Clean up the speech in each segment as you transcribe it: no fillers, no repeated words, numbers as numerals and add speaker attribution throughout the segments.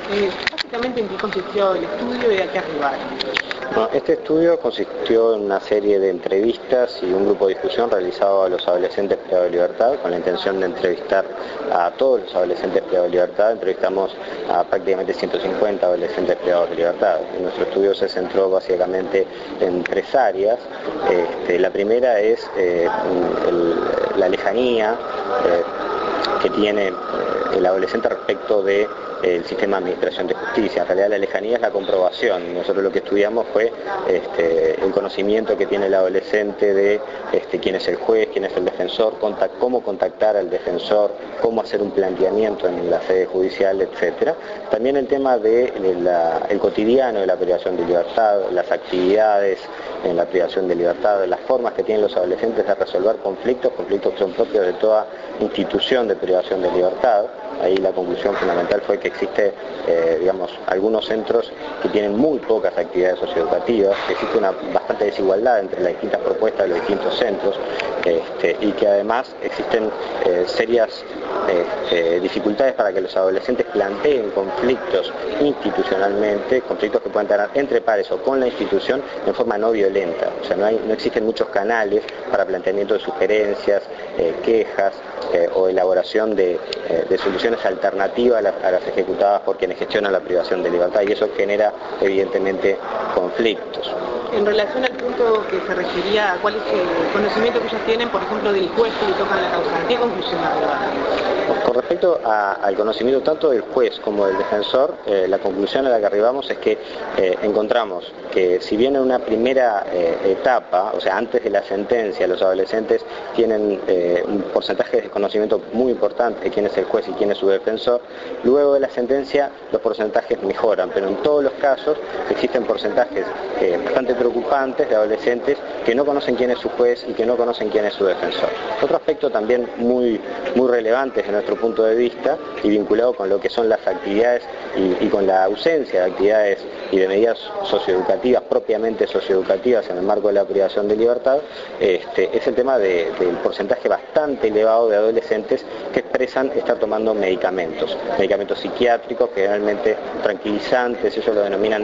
Speaker 1: Básicamente, ¿en qué consistió el estudio y a qué arribaron?
Speaker 2: Bueno, este estudio consistió en una serie de entrevistas y un grupo de discusión realizado a los adolescentes privados de libertad con la intención de entrevistar a todos los adolescentes privados de libertad. Entrevistamos a prácticamente 150 adolescentes privados de libertad. Nuestro estudio se centró básicamente en tres áreas. La primera es la lejanía que tiene el adolescente respecto de el sistema de administración de justicia. En realidad la lejanía es la comprobación. Nosotros lo que estudiamos fue el conocimiento que tiene el adolescente de quién es el juez, quién es el defensor, cómo contactar al defensor, cómo hacer un planteamiento en la sede judicial, etcétera. También el tema de el cotidiano de la privación de libertad, las actividades en la privación de libertad, las formas que tienen los adolescentes de resolver conflictos que son propios de toda institución de privación de libertad. Ahí la conclusión fundamental fue que existe, algunos centros que tienen muy pocas actividades socioeducativas, que existe una bastante desigualdad entre las distintas propuestas de los distintos centros, y que además existen serias dificultades para que los adolescentes planteen conflictos institucionalmente, conflictos que puedan tener entre pares o con la institución en forma no violenta. O sea, no existen muchos canales para planteamiento de sugerencias, quejas o elaboración de soluciones alternativas a las ejecutadas por quienes gestionan la privación de libertad, y eso genera evidentemente conflictos.
Speaker 1: En relación al punto que se refería a cuál es el conocimiento que ellos tienen, por ejemplo, del juez que le tocan la causa, ¿a qué conclusión arribaron?
Speaker 2: Con respecto al conocimiento tanto del juez como del defensor, la conclusión a la que arribamos es que encontramos que si bien en una primera etapa, o sea, antes de la sentencia, los adolescentes tienen un porcentaje de desconocimiento muy importante de quién es el juez y quién es su defensor, luego de la sentencia los porcentajes mejoran, pero en todos los casos existen porcentajes bastante preocupantes de adolescentes que no conocen quién es su juez y que no conocen quién es su defensor. Otro aspecto también muy relevante desde nuestro punto de vista y vinculado con lo que son las actividades y con la ausencia de actividades y de medidas socioeducativas, propiamente socioeducativas en el marco de la privación de libertad, es el tema del porcentaje bastante elevado de adolescentes que expresan estar tomando medicamentos psiquiátricos, generalmente tranquilizantes. Ellos lo denominan,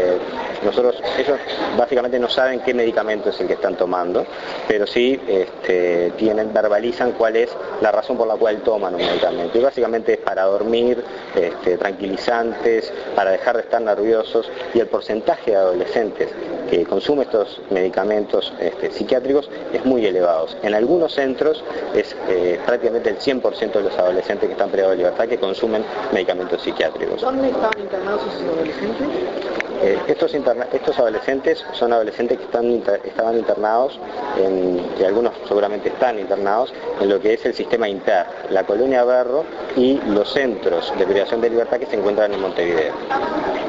Speaker 2: ellos básicamente no saben qué medicamento es el que están tomando, pero sí verbalizan cuál es la razón por la cual toman un medicamento, y básicamente es para dormir, tranquilizantes, para dejar de estar nerviosos, y el porcentaje de adolescentes que consume estos medicamentos psiquiátricos es muy elevado. En algunos centros es prácticamente el 100% de los adolescentes que están privados de libertad que consumen medicamentos psiquiátricos.
Speaker 1: ¿Dónde estaban internados esos adolescentes?
Speaker 2: Estos adolescentes son adolescentes que estaban internados, y algunos seguramente están internados en lo que es el sistema INTER, la colonia Berro y los centros de privación de libertad que se encuentran en Montevideo.